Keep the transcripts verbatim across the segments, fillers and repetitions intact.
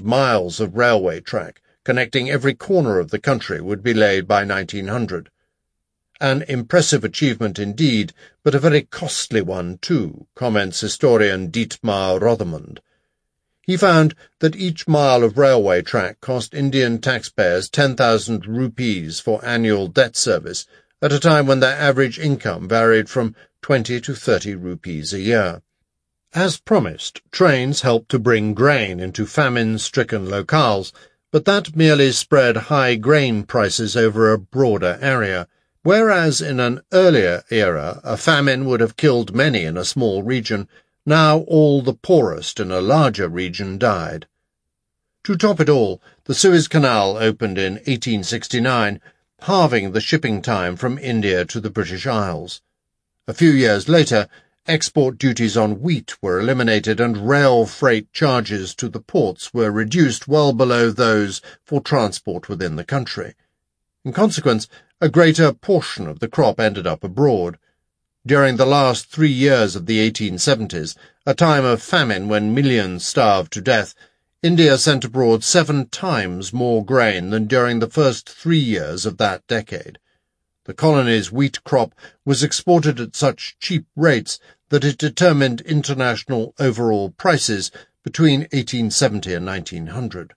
miles of railway track connecting every corner of the country would be laid by nineteen hundred. An impressive achievement indeed, but a very costly one too, comments historian Dietmar Rothemund. He found that each mile of railway track cost Indian taxpayers ten thousand rupees for annual debt service, at a time when their average income varied from twenty to thirty rupees a year. As promised, trains helped to bring grain into famine-stricken locales, but that merely spread high grain prices over a broader area, whereas in an earlier era a famine would have killed many in a small region. Now all the poorest in a larger region died. To top it all, the Suez Canal opened in eighteen sixty-nine, halving the shipping time from India to the British Isles. A few years later, export duties on wheat were eliminated and rail freight charges to the ports were reduced well below those for transport within the country. In consequence, a greater portion of the crop ended up abroad. During the last three years of the eighteen seventies, a time of famine when millions starved to death, India sent abroad seven times more grain than during the first three years of that decade. The colony's wheat crop was exported at such cheap rates that it determined international overall prices between eighteen seventy and nineteen hundred.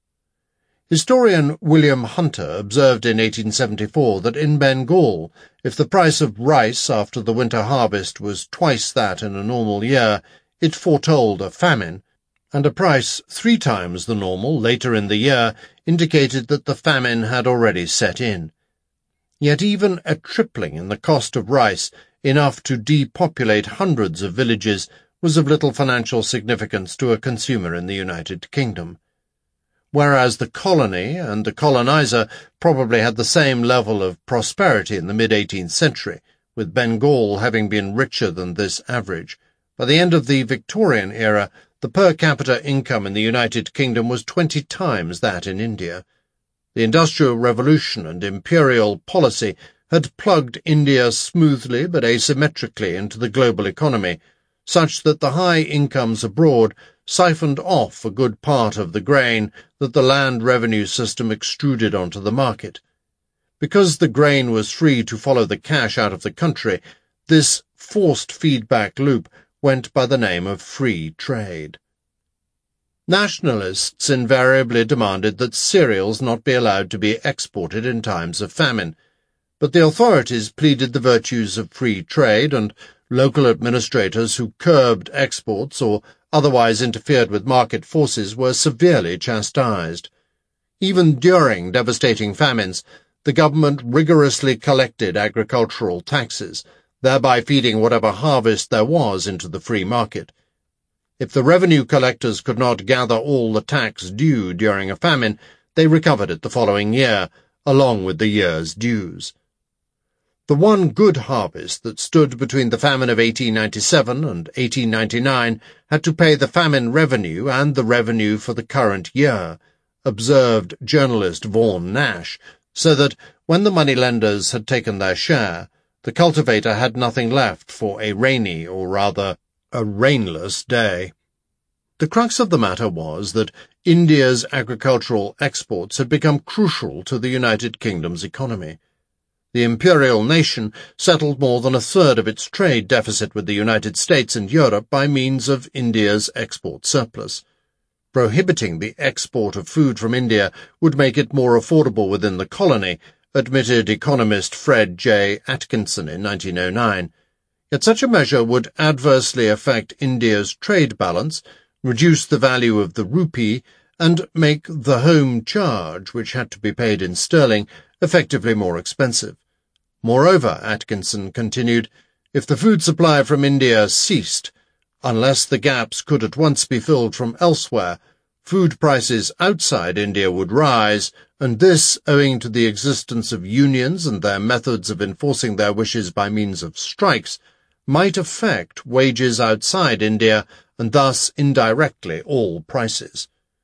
Historian William Hunter observed in eighteen seventy-four that in Bengal, if the price of rice after the winter harvest was twice that in a normal year, it foretold a famine, and a price three times the normal later in the year indicated that the famine had already set in. Yet even a tripling in the cost of rice, enough to depopulate hundreds of villages, was of little financial significance to a consumer in the United Kingdom. Whereas the colony and the colonizer probably had the same level of prosperity in the mid-eighteenth century, with Bengal having been richer than this average. By the end of the Victorian era, the per capita income in the United Kingdom was twenty times that in India. The Industrial Revolution and imperial policy had plugged India smoothly but asymmetrically into the global economy, such that the high incomes abroad siphoned off a good part of the grain that the land revenue system extruded onto the market. Because the grain was free to follow the cash out of the country, this forced feedback loop went by the name of free trade. Nationalists invariably demanded that cereals not be allowed to be exported in times of famine, but the authorities pleaded the virtues of free trade, and local administrators who curbed exports or otherwise interfered with market forces were severely chastised. Even during devastating famines, the government rigorously collected agricultural taxes, thereby feeding whatever harvest there was into the free market. If the revenue collectors could not gather all the tax due during a famine, they recovered it the following year, along with the year's dues. The one good harvest that stood between the famine of eighteen ninety-seven and eighteen ninety-nine had to pay the famine revenue and the revenue for the current year, observed journalist Vaughan Nash, so that when the moneylenders had taken their share, the cultivator had nothing left for a rainy, or rather, a rainless day. The crux of the matter was that India's agricultural exports had become crucial to the United Kingdom's economy. The imperial nation settled more than a third of its trade deficit with the United States and Europe by means of India's export surplus. Prohibiting the export of food from India would make it more affordable within the colony, admitted economist Fred J. Atkinson in nineteen oh nine. Yet such a measure would adversely affect India's trade balance, reduce the value of the rupee, and make the home charge, which had to be paid in sterling, effectively more expensive. Moreover, Atkinson continued, if the food supply from India ceased, unless the gaps could at once be filled from elsewhere, food prices outside India would rise, and this, owing to the existence of unions and their methods of enforcing their wishes by means of strikes, might affect wages outside India, and thus indirectly all prices.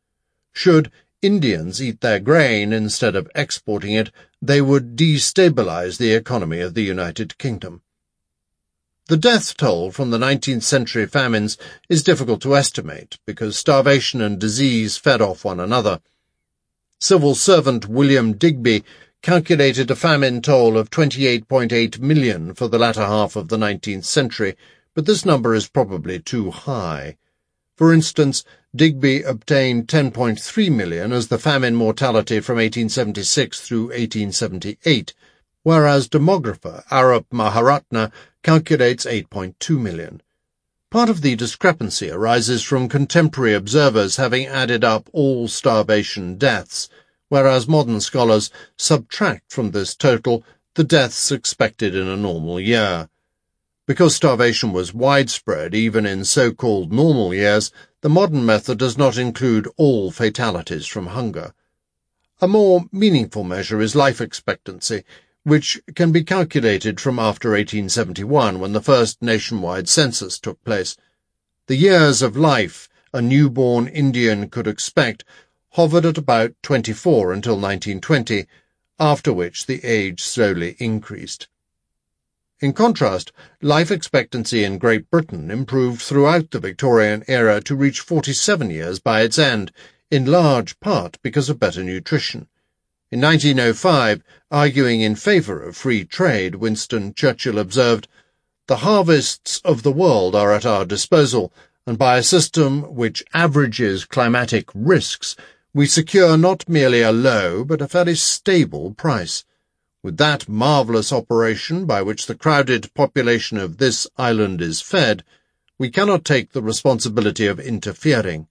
Should Indians eat their grain instead of exporting it, they would destabilize the economy of the United Kingdom. The death toll from the nineteenth century famines is difficult to estimate because starvation and disease fed off one another. Civil servant William Digby calculated a famine toll of twenty-eight point eight million for the latter half of the nineteenth century, but this number is probably too high. For instance, Digby obtained ten point three million as the famine mortality from eighteen seventy-six through eighteen seventy-eight, whereas demographer Arup Maharatna calculates eight point two million. Part of the discrepancy arises from contemporary observers having added up all starvation deaths, whereas modern scholars subtract from this total the deaths expected in a normal year. Because starvation was widespread even in so-called normal years, the modern method does not include all fatalities from hunger. A more meaningful measure is life expectancy, which can be calculated from after eighteen seventy-one, when the first nationwide census took place. The years of life a newborn Indian could expect hovered at about twenty-four until nineteen twenty, after which the age slowly increased. In contrast, life expectancy in Great Britain improved throughout the Victorian era to reach forty-seven years by its end, in large part because of better nutrition. In nineteen oh five, arguing in favour of free trade, Winston Churchill observed, "The harvests of the world are at our disposal, and by a system which averages climatic risks, we secure not merely a low but a fairly stable price. With that marvellous operation by which the crowded population of this island is fed, we cannot take the responsibility of interfering."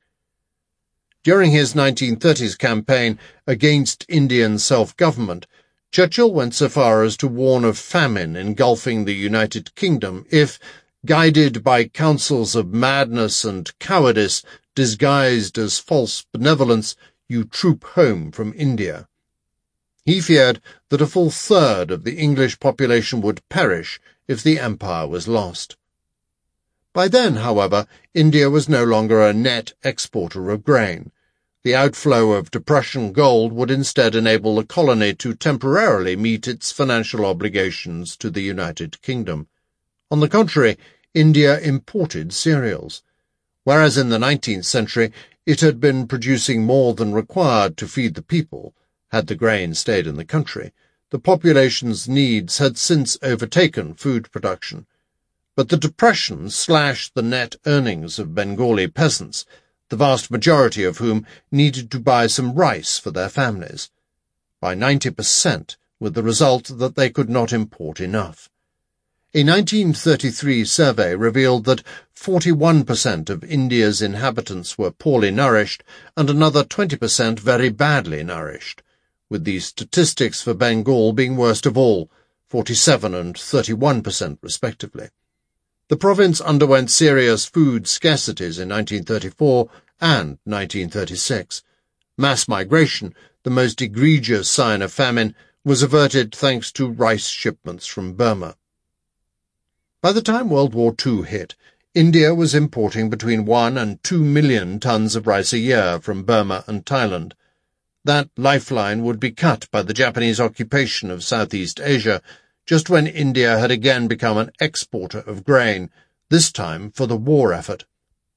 During his nineteen thirties campaign against Indian self-government, Churchill went so far as to warn of famine engulfing the United Kingdom if, guided by counsels of madness and cowardice disguised as false benevolence, you troop home from India. He feared that a full third of the English population would perish if the empire was lost. By then, however, India was no longer a net exporter of grain. The outflow of Depression gold would instead enable the colony to temporarily meet its financial obligations to the United Kingdom. On the contrary, India imported cereals. Whereas in the nineteenth century it had been producing more than required to feed the people, had the grain stayed in the country, the population's needs had since overtaken food production. But the Depression slashed the net earnings of Bengali peasants, the vast majority of whom needed to buy some rice for their families, by ninety percent, with the result that they could not import enough. A nineteen thirty-three survey revealed that forty-one percent of India's inhabitants were poorly nourished and another twenty percent very badly nourished, with the statistics for Bengal being worst of all, forty-seven and thirty-one percent respectively. The province underwent serious food scarcities in nineteen thirty-four and nineteen thirty-six. Mass migration, the most egregious sign of famine, was averted thanks to rice shipments from Burma. By the time World War Two hit, India was importing between one and two million tons of rice a year from Burma and Thailand. That lifeline would be cut by the Japanese occupation of Southeast Asia, just when India had again become an exporter of grain, this time for the war effort.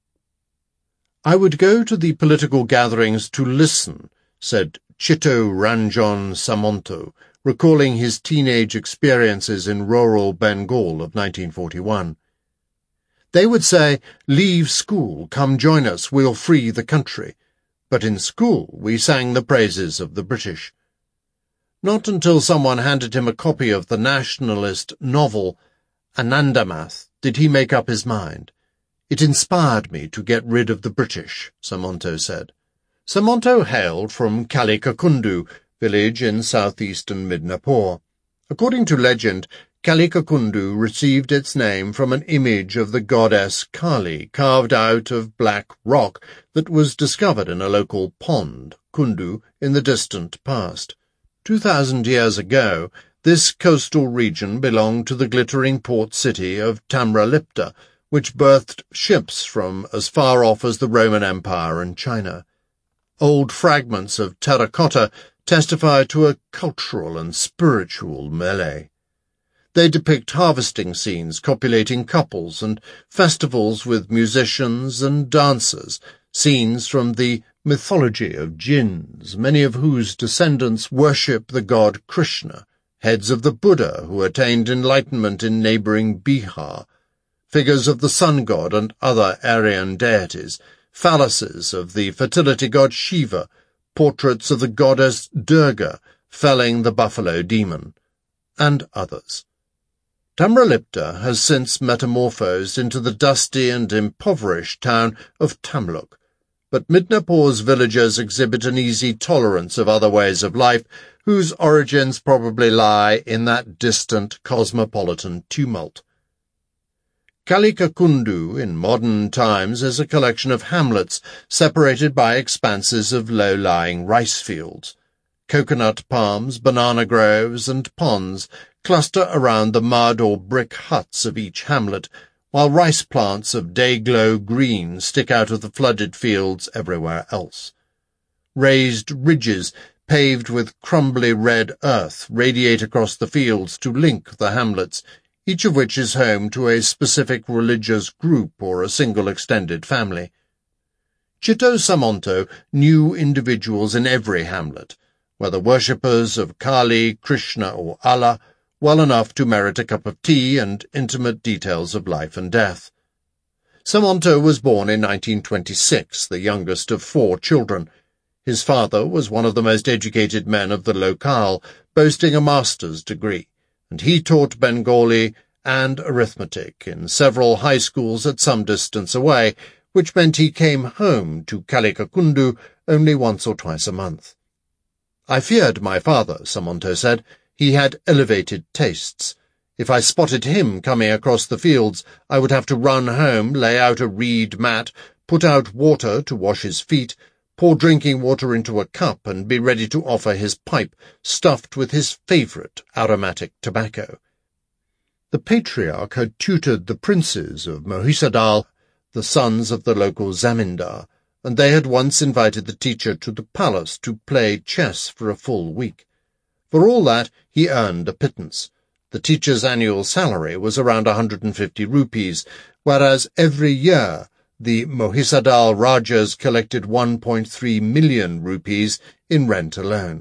"I would go to the political gatherings to listen," said Chitto Ranjan Samonto, recalling his teenage experiences in rural Bengal of nineteen forty-one. "They would say, 'Leave school, come join us, we'll free the country.' But in school we sang the praises of the British." Not until someone handed him a copy of the nationalist novel Anandamath did he make up his mind. "It inspired me to get rid of the British," Samonto said. Samonto hailed from Kalikakundu, village in southeastern Midnapore. According to legend, Kalikakundu received its name from an image of the goddess Kali carved out of black rock that was discovered in a local pond, Kundu, in the distant past. Two thousand years ago, this coastal region belonged to the glittering port city of Tamralipta, which birthed ships from as far off as the Roman Empire and China. Old fragments of terracotta testify to a cultural and spiritual melee. They depict harvesting scenes, copulating couples, and festivals with musicians and dancers, scenes from the mythology of jinns, many of whose descendants worship the god Krishna, heads of the Buddha who attained enlightenment in neighbouring Bihar, figures of the sun god and other Aryan deities, phalluses of the fertility god Shiva, portraits of the goddess Durga felling the buffalo demon, and others. Tamralipta has since metamorphosed into the dusty and impoverished town of Tamluk, but Midnapur's villagers exhibit an easy tolerance of other ways of life, whose origins probably lie in that distant cosmopolitan tumult. Kalikakundu in modern times is a collection of hamlets separated by expanses of low-lying rice fields. Coconut palms, banana groves, and ponds cluster around the mud or brick huts of each hamlet, while rice plants of day-glow green stick out of the flooded fields everywhere else. Raised ridges, paved with crumbly red earth, radiate across the fields to link the hamlets, each of which is home to a specific religious group or a single extended family. Chitto Samonto knew individuals in every hamlet, whether worshippers of Kali, Krishna, or Allah, well enough to merit a cup of tea and intimate details of life and death. Samonto was born in nineteen twenty-six, the youngest of four children. His father was one of the most educated men of the locale, boasting a master's degree, and he taught Bengali and arithmetic in several high schools at some distance away, which meant he came home to Kalikakundu only once or twice a month. I feared my father, Samonto said. He had elevated tastes. If I spotted him coming across the fields, I would have to run home, lay out a reed mat, put out water to wash his feet, pour drinking water into a cup, and be ready to offer his pipe, stuffed with his favourite aromatic tobacco. The patriarch had tutored the princes of Mohisadal, the sons of the local zamindar, and they had once invited the teacher to the palace to play chess for a full week. For all that, he earned a pittance. The teacher's annual salary was around one hundred and fifty rupees, whereas every year the Mohisadal Rajas collected one point three million rupees in rent alone.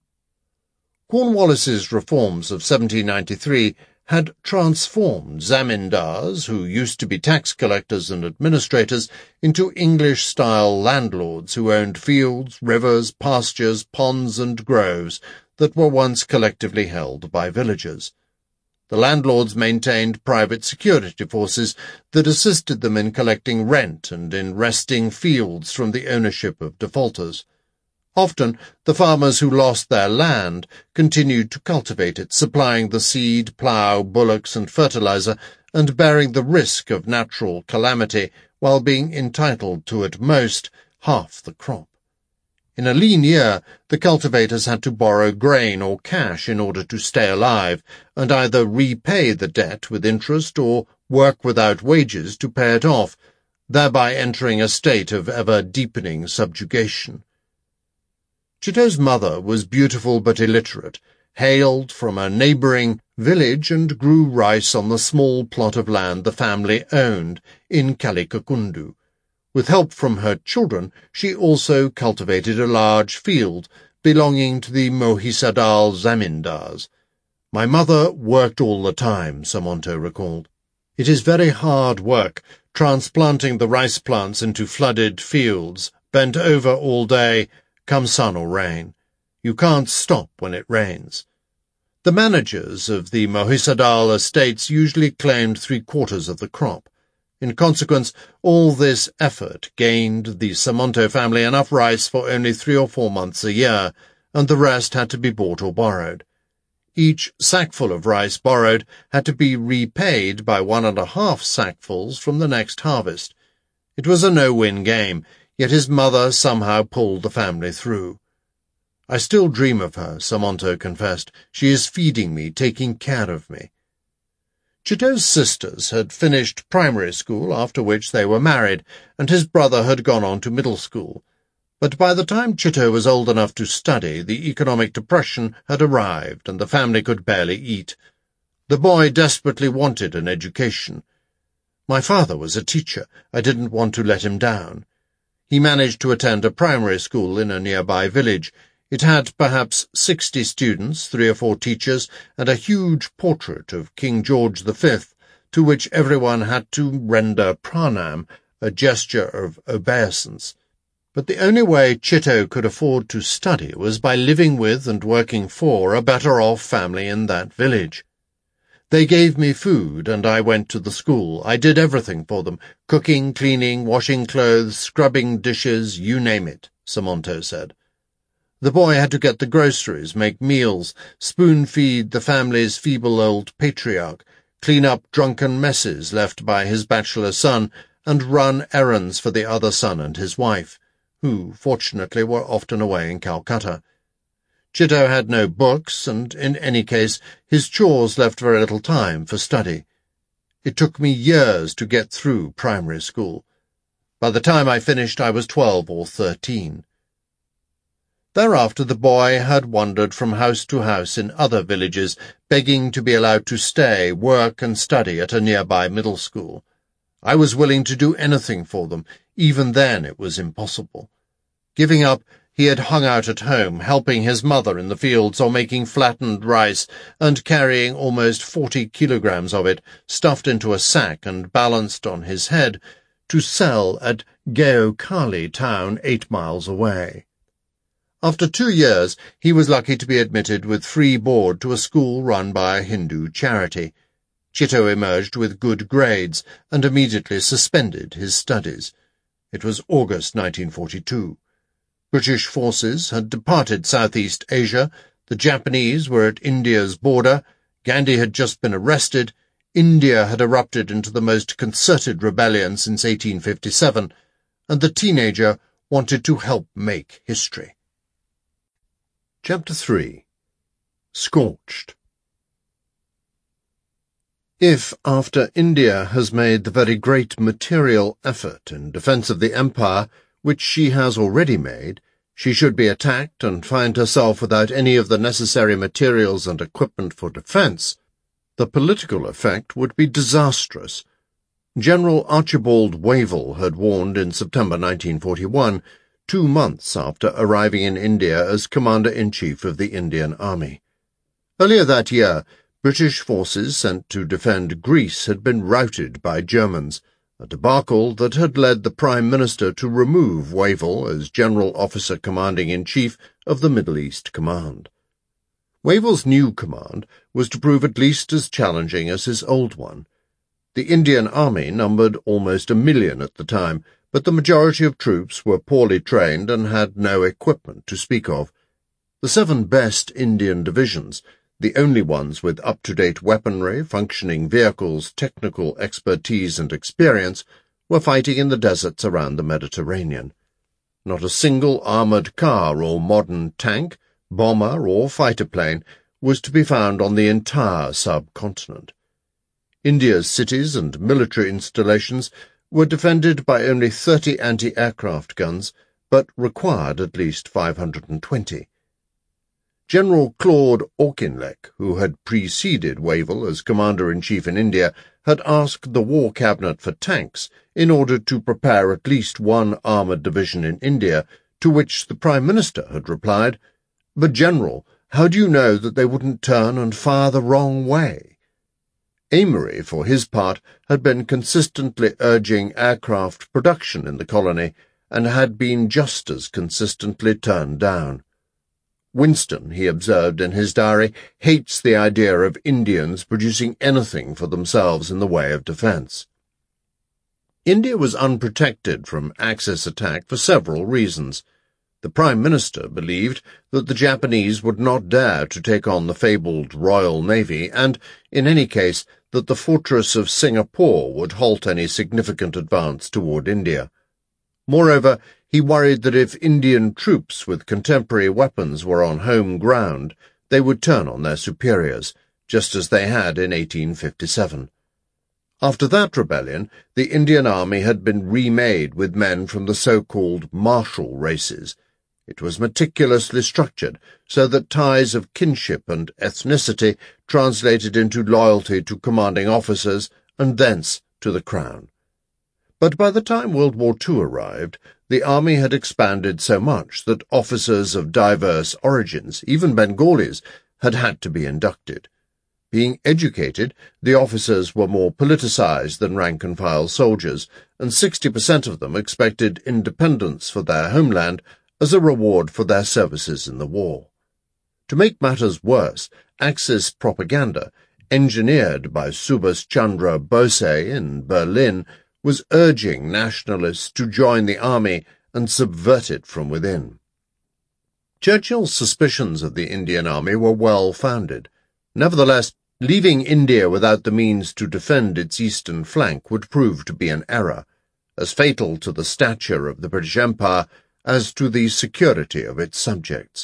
Cornwallis's reforms of seventeen ninety-three had transformed zamindars, who used to be tax collectors and administrators, into English-style landlords who owned fields, rivers, pastures, ponds, and groves that were once collectively held by villagers. The landlords maintained private security forces that assisted them in collecting rent and in wresting fields from the ownership of defaulters. Often, the farmers who lost their land continued to cultivate it, supplying the seed, plough, bullocks, and fertilizer, and bearing the risk of natural calamity while being entitled to, at most, half the crop. In a lean year, the cultivators had to borrow grain or cash in order to stay alive, and either repay the debt with interest or work without wages to pay it off, thereby entering a state of ever-deepening subjugation. Chitto's mother was beautiful but illiterate, hailed from a neighbouring village and grew rice on the small plot of land the family owned in Kalikakundu. With help from her children, she also cultivated a large field belonging to the Mohisadal zamindars. My mother worked all the time, Samonto recalled. It is very hard work, transplanting the rice plants into flooded fields, bent over all day, come sun or rain. You can't stop when it rains. The managers of the Mohisadal estates usually claimed three-quarters of the crop. In consequence, all this effort gained the Samonto family enough rice for only three or four months a year, and the rest had to be bought or borrowed. Each sackful of rice borrowed had to be repaid by one and a half sackfuls from the next harvest. It was a no-win game, yet his mother somehow pulled the family through. I still dream of her, Samonto confessed. She is feeding me, taking care of me. Chitto's sisters had finished primary school, after which they were married, and his brother had gone on to middle school. But by the time Chitto was old enough to study, the economic depression had arrived, and the family could barely eat. The boy desperately wanted an education. My father was a teacher. I didn't want to let him down. He managed to attend a primary school in a nearby village. It had perhaps sixty students, three or four teachers, and a huge portrait of King George the Fifth, to which everyone had to render pranam, a gesture of obeisance. But the only way Chitto could afford to study was by living with and working for a better-off family in that village. They gave me food, and I went to the school. I did everything for them, cooking, cleaning, washing clothes, scrubbing dishes, you name it, Samonto said. The boy had to get the groceries, make meals, spoon-feed the family's feeble old patriarch, clean up drunken messes left by his bachelor son, and run errands for the other son and his wife, who, fortunately, were often away in Calcutta. Chitto had no books, and, in any case, his chores left very little time for study. It took me years to get through primary school. By the time I finished, I was twelve or thirteen. Thereafter the boy had wandered from house to house in other villages, begging to be allowed to stay, work, and study at a nearby middle school. I was willing to do anything for them. Even then it was impossible. Giving up, he had hung out at home, helping his mother in the fields or making flattened rice, and carrying almost forty kilograms of it, stuffed into a sack and balanced on his head, to sell at Geokali town eight miles away. After two years, he was lucky to be admitted with free board to a school run by a Hindu charity. Chitto emerged with good grades and immediately suspended his studies. It was August nineteen forty-two. British forces had departed Southeast Asia, the Japanese were at India's border, Gandhi had just been arrested, India had erupted into the most concerted rebellion since eighteen fifty-seven, and the teenager wanted to help make history. Chapter three. Scorched. If, after India has made the very great material effort in defence of the empire, which she has already made, she should be attacked and find herself without any of the necessary materials and equipment for defence, the political effect would be disastrous. General Archibald Wavell had warned in September nineteen forty-one, two months after arriving in India as Commander-in-Chief of the Indian Army. Earlier that year, British forces sent to defend Greece had been routed by Germans, a debacle that had led the Prime Minister to remove Wavell as General Officer Commanding-in-Chief of the Middle East Command. Wavell's new command was to prove at least as challenging as his old one. The Indian Army numbered almost a million at the time, but the majority of troops were poorly trained and had no equipment to speak of. The seven best Indian divisions, the only ones with up-to-date weaponry, functioning vehicles, technical expertise and experience, were fighting in the deserts around the Mediterranean. Not a single armoured car or modern tank, bomber or fighter plane was to be found on the entire subcontinent. India's cities and military installations were defended by only thirty anti-aircraft guns, but required at least five hundred and twenty. General Claude Auchinleck, who had preceded Wavell as Commander-in-Chief in India, had asked the War Cabinet for tanks in order to prepare at least one armoured division in India, to which the Prime Minister had replied, "But, General, how do you know that they wouldn't turn and fire the wrong way?" Amory, for his part, had been consistently urging aircraft production in the colony, and had been just as consistently turned down. Winston, he observed in his diary, hates the idea of Indians producing anything for themselves in the way of defence. India was unprotected from Axis attack for several reasons. The Prime Minister believed that the Japanese would not dare to take on the fabled Royal Navy, and, in any case, that the fortress of Singapore would halt any significant advance toward India. Moreover, he worried that if Indian troops with contemporary weapons were on home ground, they would turn on their superiors, just as they had in eighteen fifty-seven. After that rebellion, the Indian Army had been remade with men from the so-called martial races. It was meticulously structured so that ties of kinship and ethnicity translated into loyalty to commanding officers and thence to the crown. But by the time World War Two arrived, the army had expanded so much that officers of diverse origins, even Bengalis, had had to be inducted. Being educated, the officers were more politicized than rank-and-file soldiers, and sixty percent of them expected independence for their homeland as a reward for their services in the war. To make matters worse, Axis propaganda, engineered by Subhas Chandra Bose in Berlin, was urging nationalists to join the army and subvert it from within. Churchill's suspicions of the Indian army were well-founded. Nevertheless, leaving India without the means to defend its eastern flank would prove to be an error, as fatal to the stature of the British Empire as to the security of its subjects.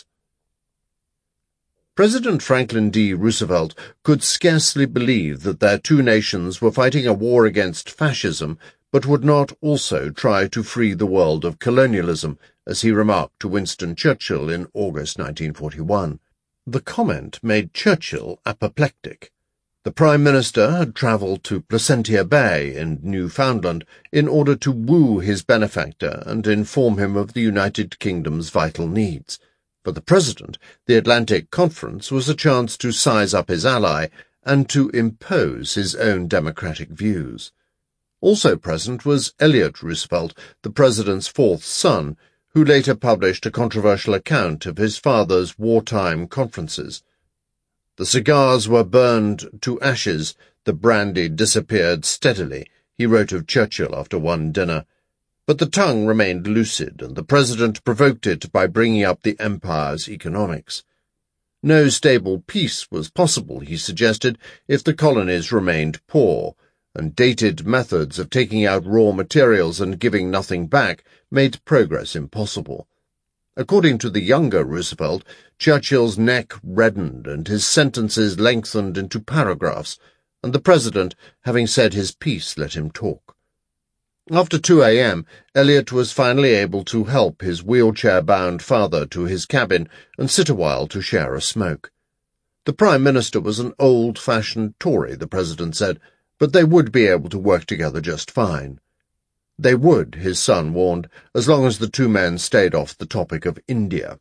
President Franklin D. Roosevelt could scarcely believe that their two nations were fighting a war against fascism, but would not also try to free the world of colonialism, as he remarked to Winston Churchill in August nineteen forty-one. The comment made Churchill apoplectic. The Prime Minister had travelled to Placentia Bay in Newfoundland in order to woo his benefactor and inform him of the United Kingdom's vital needs. For the President, the Atlantic Conference was a chance to size up his ally and to impose his own democratic views. Also present was Elliott Roosevelt, the President's fourth son, who later published a controversial account of his father's wartime conferences. The cigars were burned to ashes, the brandy disappeared steadily, he wrote of Churchill after one dinner. But the tongue remained lucid, and the President provoked it by bringing up the Empire's economics. No stable peace was possible, he suggested, if the colonies remained poor, and dated methods of taking out raw materials and giving nothing back made progress impossible. According to the younger Roosevelt, Churchill's neck reddened and his sentences lengthened into paragraphs, and the President, having said his piece, let him talk. After two a m, Elliott was finally able to help his wheelchair-bound father to his cabin and sit a while to share a smoke. The Prime Minister was an old-fashioned Tory, the President said, but they would be able to work together just fine. They would, his son warned, as long as the two men stayed off the topic of India.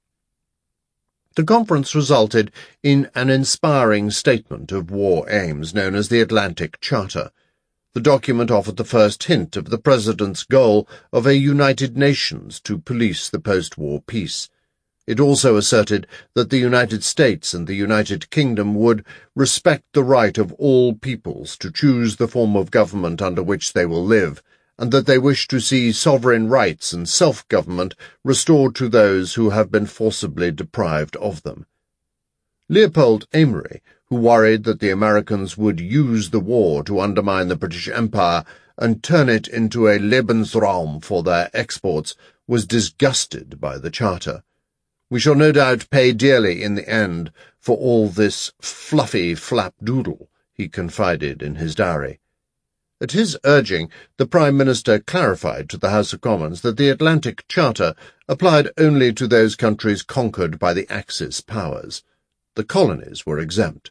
The conference resulted in an inspiring statement of war aims known as the Atlantic Charter. The document offered the first hint of the President's goal of a United Nations to police the post-war peace. It also asserted that the United States and the United Kingdom would respect the right of all peoples to choose the form of government under which they will live, and that they wish to see sovereign rights and self-government restored to those who have been forcibly deprived of them. Leopold Amery, who worried that the Americans would use the war to undermine the British Empire and turn it into a Lebensraum for their exports, was disgusted by the Charter. "We shall no doubt pay dearly in the end for all this fluffy flapdoodle," he confided in his diary. At his urging, the Prime Minister clarified to the House of Commons that the Atlantic Charter applied only to those countries conquered by the Axis powers. The colonies were exempt.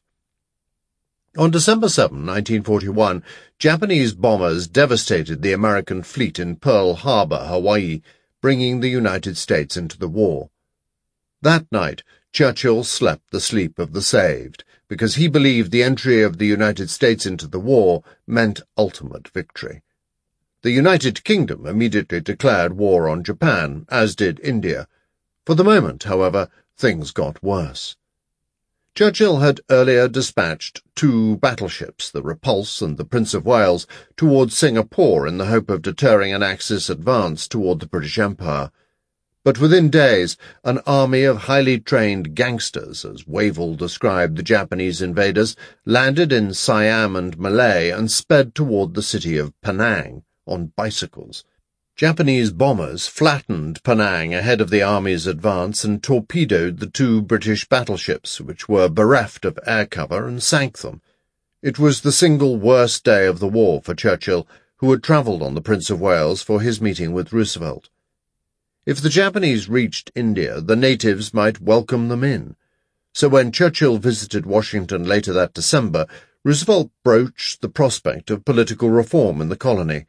On December seventh, nineteen forty-one, Japanese bombers devastated the American fleet in Pearl Harbor, Hawaii, bringing the United States into the war. That night, Churchill slept the sleep of the saved, because he believed the entry of the United States into the war meant ultimate victory. The United Kingdom immediately declared war on Japan, as did India. For the moment, however, things got worse. Churchill had earlier dispatched two battleships, the Repulse and the Prince of Wales, towards Singapore in the hope of deterring an Axis advance toward the British Empire. But within days, an army of highly trained gangsters, as Wavell described the Japanese invaders, landed in Siam and Malay and sped toward the city of Penang on bicycles. Japanese bombers flattened Penang ahead of the army's advance and torpedoed the two British battleships, which were bereft of air cover, and sank them. It was the single worst day of the war for Churchill, who had travelled on the Prince of Wales for his meeting with Roosevelt. If the Japanese reached India, the natives might welcome them in. So when Churchill visited Washington later that December, Roosevelt broached the prospect of political reform in the colony.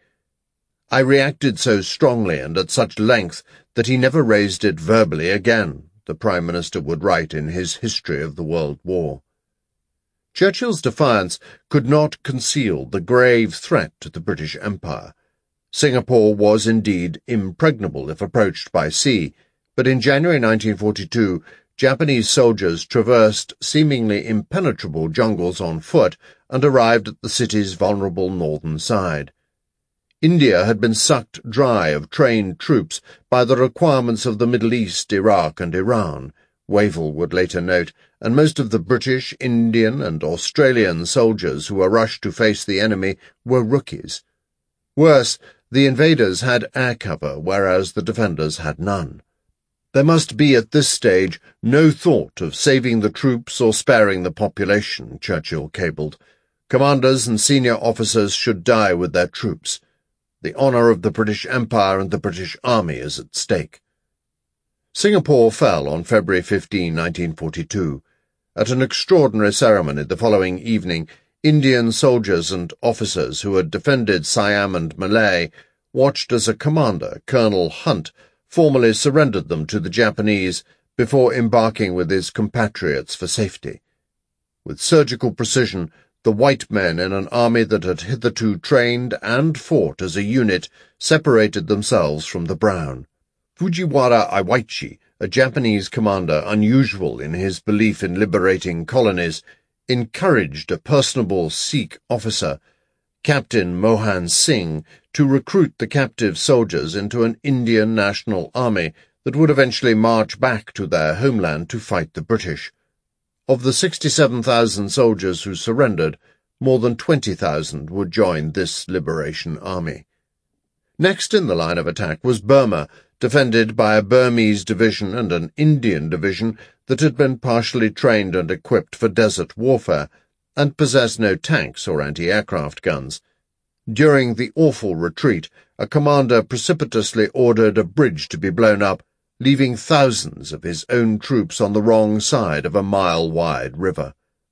"I reacted so strongly and at such length that he never raised it verbally again," the Prime Minister would write in his History of the World War. Churchill's defiance could not conceal the grave threat to the British Empire. Singapore was indeed impregnable if approached by sea, but in January nineteen forty-two, Japanese soldiers traversed seemingly impenetrable jungles on foot and arrived at the city's vulnerable northern side. India had been sucked dry of trained troops by the requirements of the Middle East, Iraq and Iran, Wavell would later note, and most of the British, Indian and Australian soldiers who were rushed to face the enemy were rookies. Worse, the invaders had air cover, whereas the defenders had none. There must be at this stage no thought of saving the troops or sparing the population, Churchill cabled. Commanders and senior officers should die with their troops. The honour of the British Empire and the British Army is at stake. Singapore fell on February fifteenth, nineteen forty-two. At an extraordinary ceremony the following evening, Indian soldiers and officers who had defended Siam and Malay watched as a commander, Colonel Hunt, formally surrendered them to the Japanese before embarking with his compatriots for safety. With surgical precision, the white men in an army that had hitherto trained and fought as a unit separated themselves from the brown. Fujiwara Iwaichi, a Japanese commander unusual in his belief in liberating colonies, encouraged a personable Sikh officer, Captain Mohan Singh, to recruit the captive soldiers into an Indian national army that would eventually march back to their homeland to fight the British. Of the sixty-seven thousand soldiers who surrendered, more than twenty thousand would join this liberation army. Next in the line of attack was Burma, defended by a Burmese division and an Indian division that had been partially trained and equipped for desert warfare, and possessed no tanks or anti-aircraft guns. During the awful retreat, a commander precipitously ordered a bridge to be blown up, leaving thousands of his own troops on the wrong side of a mile-wide river.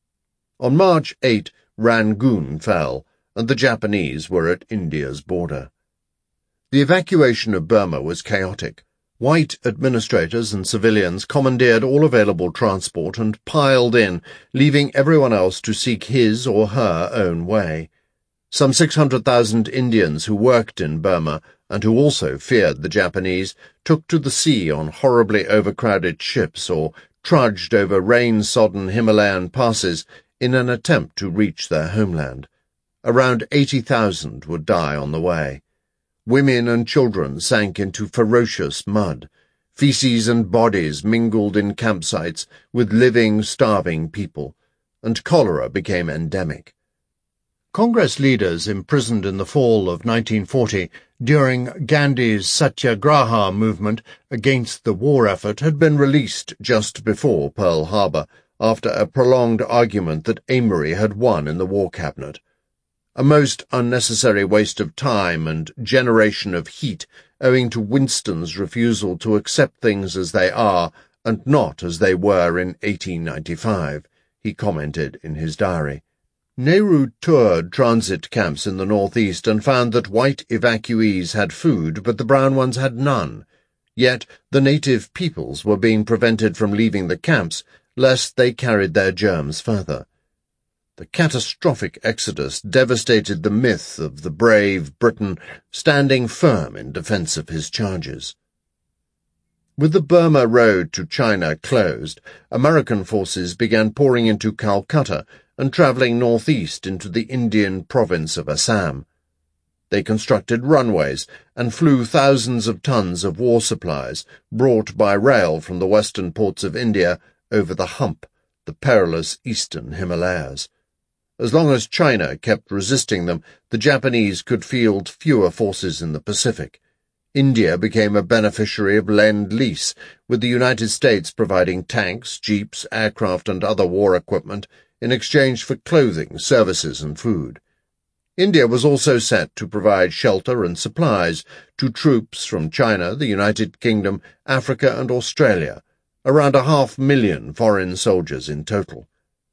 On March eighth, Rangoon fell, and the Japanese were at India's border. The evacuation of Burma was chaotic. White administrators and civilians commandeered all available transport and piled in, leaving everyone else to seek his or her own way. Some six hundred thousand Indians who worked in Burma, and who also feared the Japanese, took to the sea on horribly overcrowded ships or trudged over rain-sodden Himalayan passes in an attempt to reach their homeland. Around eighty thousand would die on the way. Women and children sank into ferocious mud. Feces and bodies mingled in campsites with living, starving people, and cholera became endemic. Congress leaders imprisoned in the fall of nineteen forty during Gandhi's Satyagraha movement against the war effort had been released just before Pearl Harbor, after a prolonged argument that Amory had won in the War Cabinet. A most unnecessary waste of time and generation of heat owing to Winston's refusal to accept things as they are and not as they were in eighteen ninety-five, he commented in his diary. Nehru toured transit camps in the northeast and found that white evacuees had food, but the brown ones had none. Yet the native peoples were being prevented from leaving the camps, lest they carried their germs further. The catastrophic exodus devastated the myth of the brave Briton standing firm in defense of his charges. With the Burma road to China closed, American forces began pouring into Calcutta and travelling northeast into the Indian province of Assam. They constructed runways and flew thousands of tons of war supplies, brought by rail from the western ports of India, over the hump, the perilous eastern Himalayas. As long as China kept resisting them, the Japanese could field fewer forces in the Pacific. India became a beneficiary of Lend-Lease, with the United States providing tanks, jeeps, aircraft, and other war equipment in exchange for clothing, services, and food. India was also set to provide shelter and supplies to troops from China, the United Kingdom, Africa and Australia, around a half million foreign soldiers in total.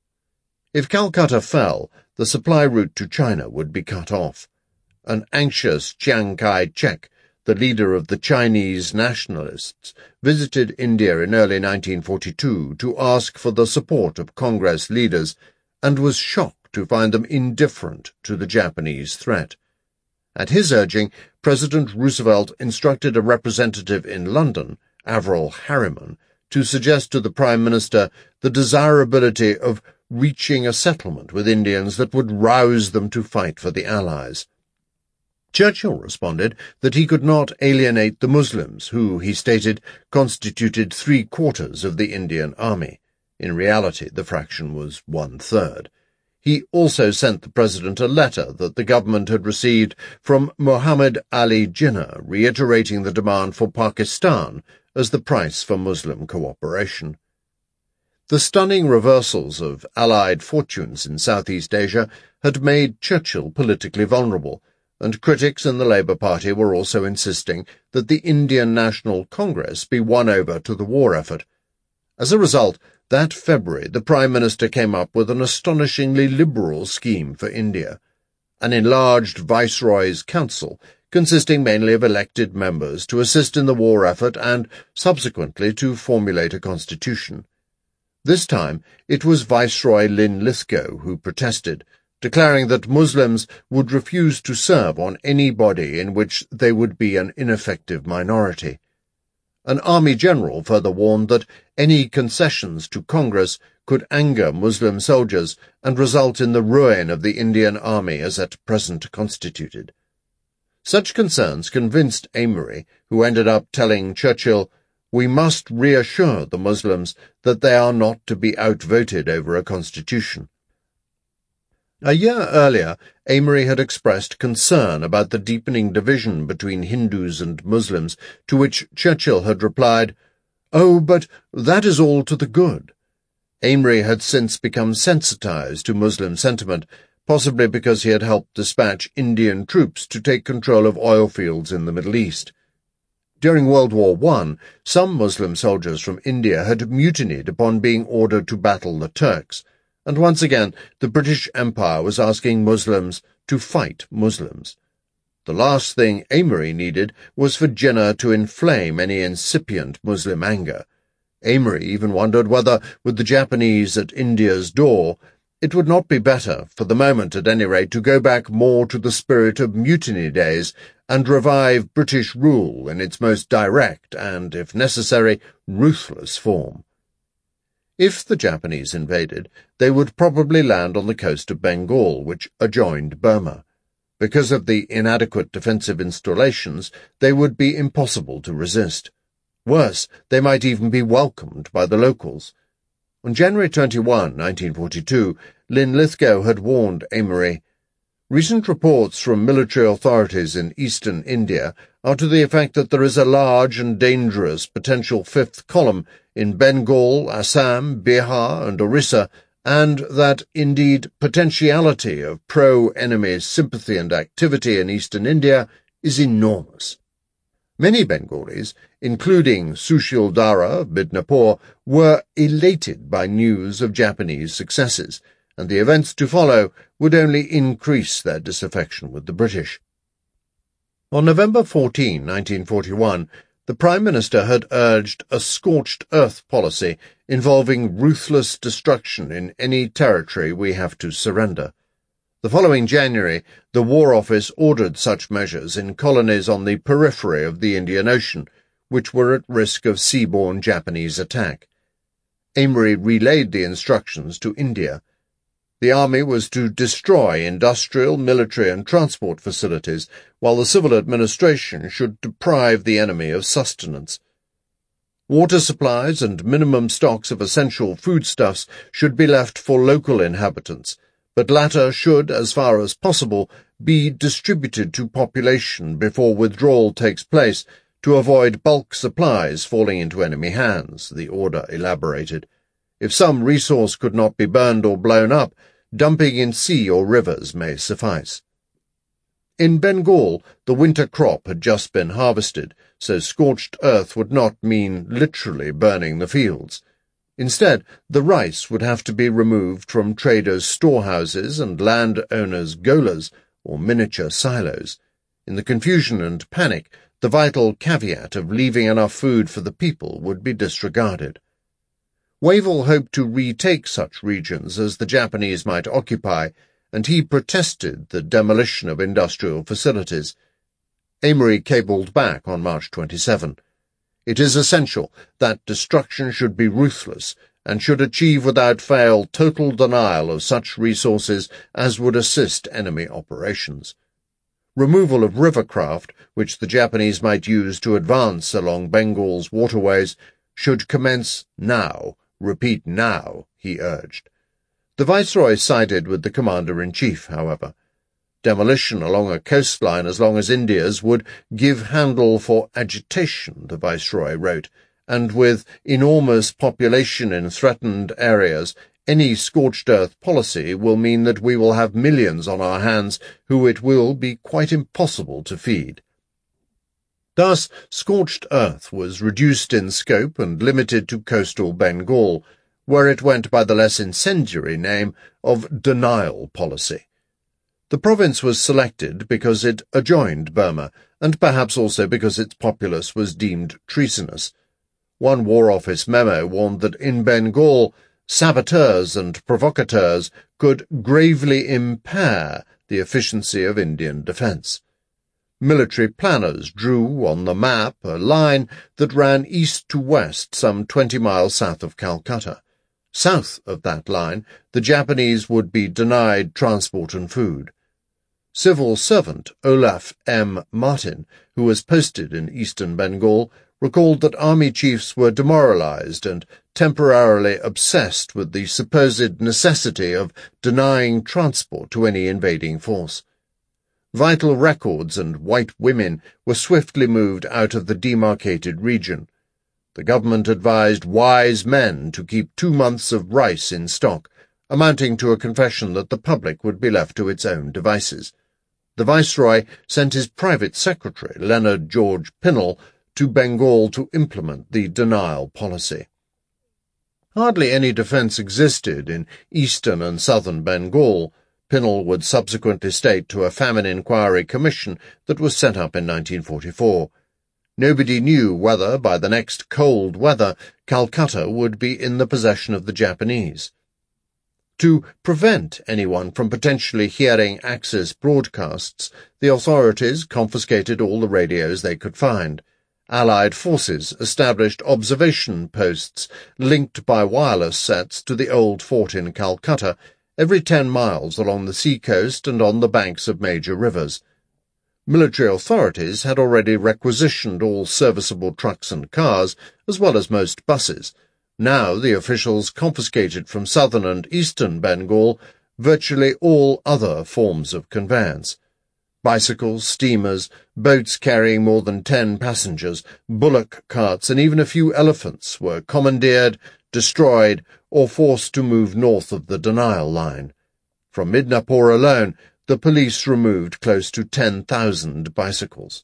If Calcutta fell, the supply route to China would be cut off. An anxious Chiang Kai-shek, the leader of the Chinese nationalists, visited India in early nineteen forty-two to ask for the support of Congress leaders, and was shocked to find them indifferent to the Japanese threat. At his urging, President Roosevelt instructed a representative in London, Averell Harriman, to suggest to the Prime Minister the desirability of reaching a settlement with Indians that would rouse them to fight for the Allies. Churchill responded that he could not alienate the Muslims, who, he stated, constituted three-quarters of the Indian army. In reality, the fraction was one-third. He also sent the President a letter that the government had received from Muhammad Ali Jinnah, reiterating the demand for Pakistan as the price for Muslim cooperation. The stunning reversals of Allied fortunes in Southeast Asia had made Churchill politically vulnerable, and critics in the Labour Party were also insisting that the Indian National Congress be won over to the war effort. As a result, that February the Prime Minister came up with an astonishingly liberal scheme for India, an enlarged Viceroy's Council, consisting mainly of elected members to assist in the war effort and, subsequently, to formulate a constitution. This time it was Viceroy Linlithgow who protested, declaring that Muslims would refuse to serve on any body in which they would be an ineffective minority. An army general further warned that any concessions to Congress could anger Muslim soldiers and result in the ruin of the Indian army as at present constituted. Such concerns convinced Amory, who ended up telling Churchill, "We must reassure the Muslims that they are not to be outvoted over a constitution." A year earlier, Amory had expressed concern about the deepening division between Hindus and Muslims, to which Churchill had replied, "Oh, but that is all to the good." Amory had since become sensitized to Muslim sentiment, possibly because he had helped dispatch Indian troops to take control of oil fields in the Middle East. During World War One, some Muslim soldiers from India had mutinied upon being ordered to battle the Turks, and once again the British Empire was asking Muslims to fight Muslims. The last thing Amory needed was for Jinnah to inflame any incipient Muslim anger. Amory even wondered whether, with the Japanese at India's door, it would not be better, for the moment at any rate, to go back more to the spirit of mutiny days and revive British rule in its most direct and, if necessary, ruthless form. If the Japanese invaded, they would probably land on the coast of Bengal, which adjoined Burma. Because of the inadequate defensive installations, they would be impossible to resist. Worse, they might even be welcomed by the locals. On January twenty-first, nineteen forty-two, Linlithgow had warned Amory, "Recent reports from military authorities in eastern India are to the effect that there is a large and dangerous potential fifth column in Bengal, Assam, Bihar, and Orissa, and that, indeed, potentiality of pro-enemy sympathy and activity in eastern India is enormous." Many Bengalis, including Sushil Dara of Midnapore, were elated by news of Japanese successes, and the events to follow would only increase their disaffection with the British. On November fourteenth, nineteen forty-one, the Prime Minister had urged a scorched earth policy involving ruthless destruction in any territory we have to surrender. The following January, the War Office ordered such measures in colonies on the periphery of the Indian Ocean, which were at risk of seaborne Japanese attack. Amory relayed the instructions to India. The army was to destroy industrial, military, and transport facilities, while the civil administration should deprive the enemy of sustenance. Water supplies and minimum stocks of essential foodstuffs should be left for local inhabitants, but latter should, as far as possible, be distributed to population before withdrawal takes place to avoid bulk supplies falling into enemy hands, the order elaborated. If some resource could not be burned or blown up, dumping in sea or rivers may suffice. In Bengal, the winter crop had just been harvested, so scorched earth would not mean literally burning the fields. Instead, the rice would have to be removed from traders' storehouses and landowners' golas, or miniature silos. In the confusion and panic, the vital caveat of leaving enough food for the people would be disregarded. Wavell hoped to retake such regions as the Japanese might occupy, and he protested the demolition of industrial facilities. Amory cabled back on March twenty-seventh. It is essential that destruction should be ruthless and should achieve without fail total denial of such resources as would assist enemy operations. Removal of rivercraft, which the Japanese might use to advance along Bengal's waterways, should commence now, repeat now, he urged. The Viceroy sided with the Commander-in-Chief, however. Demolition along a coastline as long as India's would give handle for agitation, the Viceroy wrote, and with enormous population in threatened areas, any scorched earth policy will mean that we will have millions on our hands who it will be quite impossible to feed. Thus, scorched earth was reduced in scope and limited to coastal Bengal, where it went by the less incendiary name of denial policy. The province was selected because it adjoined Burma, and perhaps also because its populace was deemed treasonous. One War Office memo warned that in Bengal, saboteurs and provocateurs could gravely impair the efficiency of Indian defence. Military planners drew on the map a line that ran east to west some twenty miles south of Calcutta. South of that line, the Japanese would be denied transport and food. Civil servant Olaf M. Martin, who was posted in eastern Bengal, recalled that army chiefs were demoralized and temporarily obsessed with the supposed necessity of denying transport to any invading force. Vital records and white women were swiftly moved out of the demarcated region. The government advised wise men to keep two months of rice in stock, amounting to a confession that the public would be left to its own devices. The Viceroy sent his private secretary, Leonard George Pinnell, to Bengal to implement the denial policy. Hardly any defence existed in eastern and southern Bengal. Pinnell would subsequently state to a famine inquiry commission that was set up in nineteen forty-four. Nobody knew whether, by the next cold weather, Calcutta would be in the possession of the Japanese. To prevent anyone from potentially hearing Axis broadcasts, the authorities confiscated all the radios they could find. Allied forces established observation posts linked by wireless sets to the old fort in Calcutta, every ten miles along the sea-coast and on the banks of major rivers. Military authorities had already requisitioned all serviceable trucks and cars, as well as most buses. Now the officials confiscated from southern and eastern Bengal virtually all other forms of conveyance. Bicycles, steamers, boats carrying more than ten passengers, bullock carts, and even a few elephants were commandeered, destroyed, or forced to move north of the denial line. From Midnapore alone, the police removed close to ten thousand bicycles.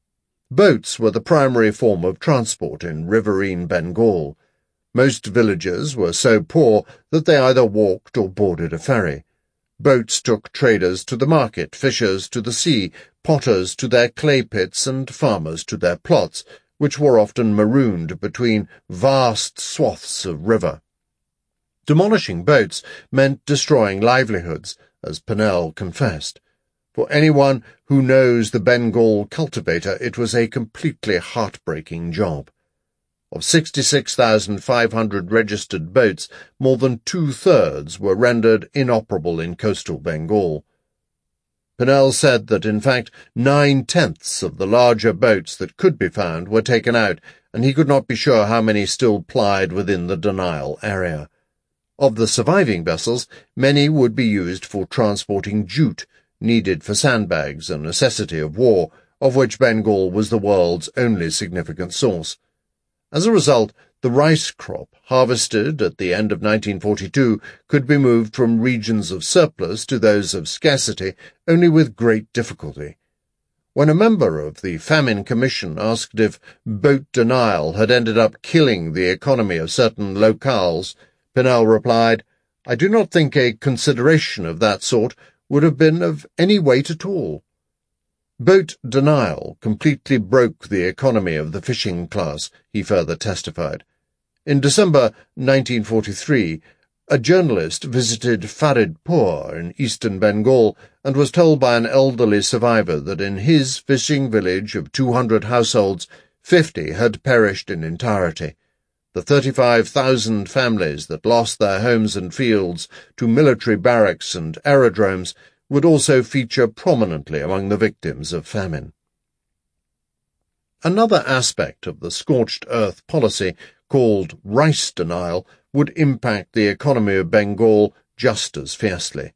Boats were the primary form of transport in riverine Bengal. Most villagers were so poor that they either walked or boarded a ferry. Boats took traders to the market, fishers to the sea, potters to their clay pits, and farmers to their plots, which were often marooned between vast swaths of river. Demolishing boats meant destroying livelihoods, as Pinnell confessed. For anyone who knows the Bengal cultivator, it was a completely heartbreaking job. Of sixty-six thousand five hundred registered boats, more than two-thirds were rendered inoperable in coastal Bengal. Pinnell said that, in fact, nine-tenths of the larger boats that could be found were taken out, and he could not be sure how many still plied within the denial area. Of the surviving vessels, many would be used for transporting jute, needed for sandbags, a necessity of war, of which Bengal was the world's only significant source. As a result, the rice crop harvested at the end of nineteen forty-two could be moved from regions of surplus to those of scarcity only with great difficulty. When a member of the Famine Commission asked if boat denial had ended up killing the economy of certain locales, Pinnell replied, "I do not think a consideration of that sort would have been of any weight at all." Boat denial completely broke the economy of the fishing class, he further testified. In December nineteen forty-three, a journalist visited Faridpur in eastern Bengal and was told by an elderly survivor that in his fishing village of two hundred households, fifty had perished in entirety. The thirty-five thousand families that lost their homes and fields to military barracks and aerodromes would also feature prominently among the victims of famine. Another aspect of the scorched earth policy, called rice denial, would impact the economy of Bengal just as fiercely.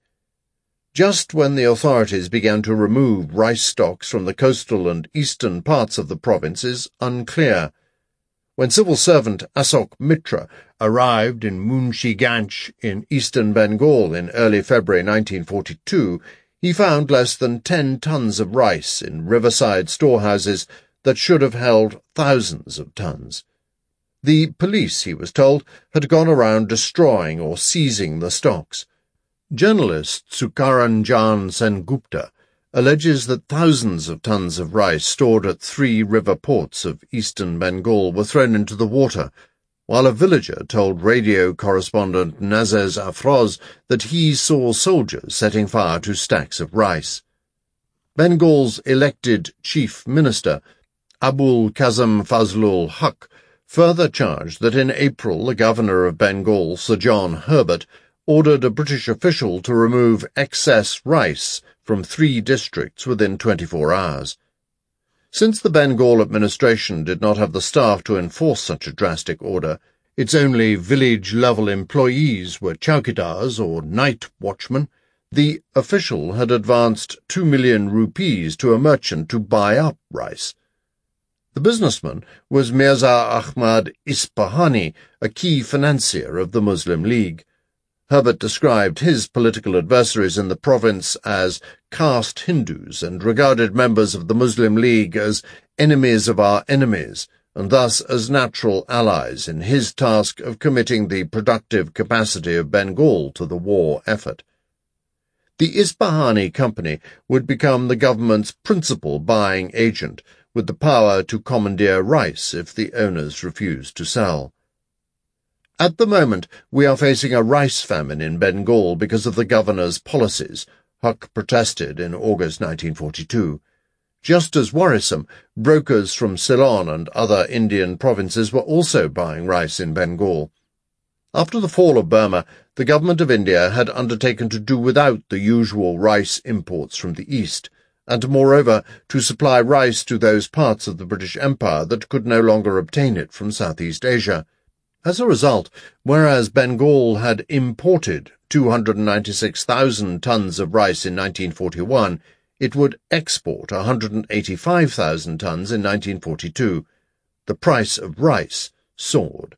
Just when the authorities began to remove rice stocks from the coastal and eastern parts of the province is unclear. When civil servant Asok Mitra arrived in Munshi-Ganj in eastern Bengal in early February nineteen forty-two, he found less than ten tons of rice in riverside storehouses that should have held thousands of tons. The police, he was told, had gone around destroying or seizing the stocks. Journalist Sukaranjan Sengupta alleges that thousands of tons of rice stored at three river ports of eastern Bengal were thrown into the water, while a villager told radio correspondent Nazez Afroz that he saw soldiers setting fire to stacks of rice. Bengal's elected chief minister, Abul Kazem Fazlul Huq, further charged that in April the governor of Bengal, Sir John Herbert, ordered a British official to remove excess rice from three districts within twenty-four hours. Since the Bengal administration did not have the staff to enforce such a drastic order, its only village-level employees were chowkidars or night watchmen, the official had advanced two million rupees to a merchant to buy up rice. The businessman was Mirza Ahmad Ispahani, a key financier of the Muslim League. Herbert described his political adversaries in the province as caste Hindus and regarded members of the Muslim League as enemies of our enemies, and thus as natural allies in his task of committing the productive capacity of Bengal to the war effort. The Ispahani Company would become the government's principal buying agent, with the power to commandeer rice if the owners refused to sell. At the moment, we are facing a rice famine in Bengal because of the governor's policies, Huq protested in August nineteen forty-two. Just as worrisome, brokers from Ceylon and other Indian provinces were also buying rice in Bengal. After the fall of Burma, the government of India had undertaken to do without the usual rice imports from the east, and moreover to supply rice to those parts of the British Empire that could no longer obtain it from Southeast Asia. As a result, whereas Bengal had imported two hundred ninety-six thousand tons of rice in nineteen forty-one, it would export one hundred eighty-five thousand tons in nineteen forty-two. The price of rice soared.